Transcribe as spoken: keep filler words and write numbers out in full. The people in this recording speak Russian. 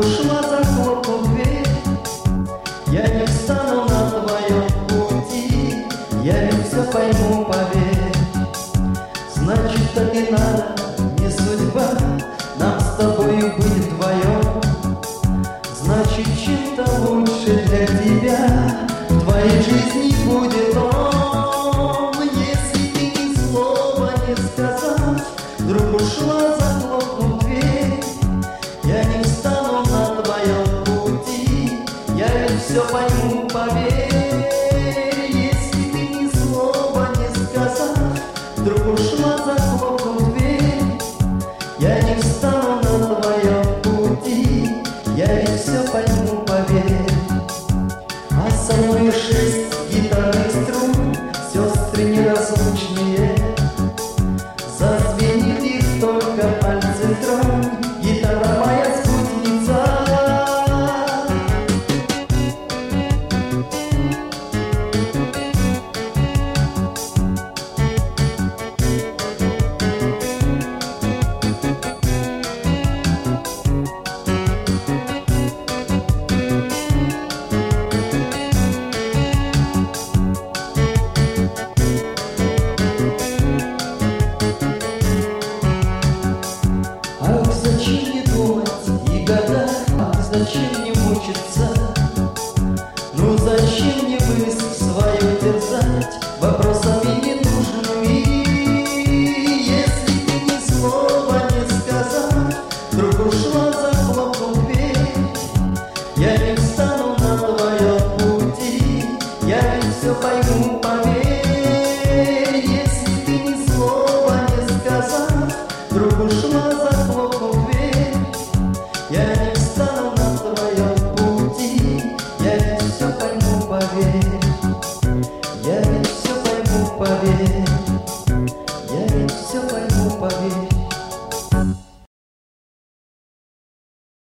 ушла, захлопнув дверь. Я не встану на твоем пути, я ведь все пойму, поверь. Значит, так и надо, не судьба, нам с тобою быть вдвоем. Значит, чем-то лучше для тебя в твоей жизни будет он. Если ты ни слова не сказав, вдруг ушла, захлопнув дверь, я не встану на твоем пути, я ведь все пойму, поверь. Если ты ни слова не сказав, вдруг ушла, захлопнув дверь, я не встану на твоем пути, я ведь все пойму, поверь. А со мной шесть гитарных струн, сестры неразлучные. Зазвенит их только пальцы тронь, гитара моя спутница. Ах, зачем не думать и гадать, ах, зачем не мучиться? Ну зачем не мысль свою терзать вопросами ненужными? Если ты ни слова не сказав, вдруг ушла, захлопнув дверь, я не встану на твоем пути, я ведь все пойму, поверь. Если ты ни слова не сказав, вдруг ушла, захлопнув дверь, я не встану на твоем пути, я ведь все пойму, поверь. Я ведь все пойму, поверь. Я ведь все пойму, поверь.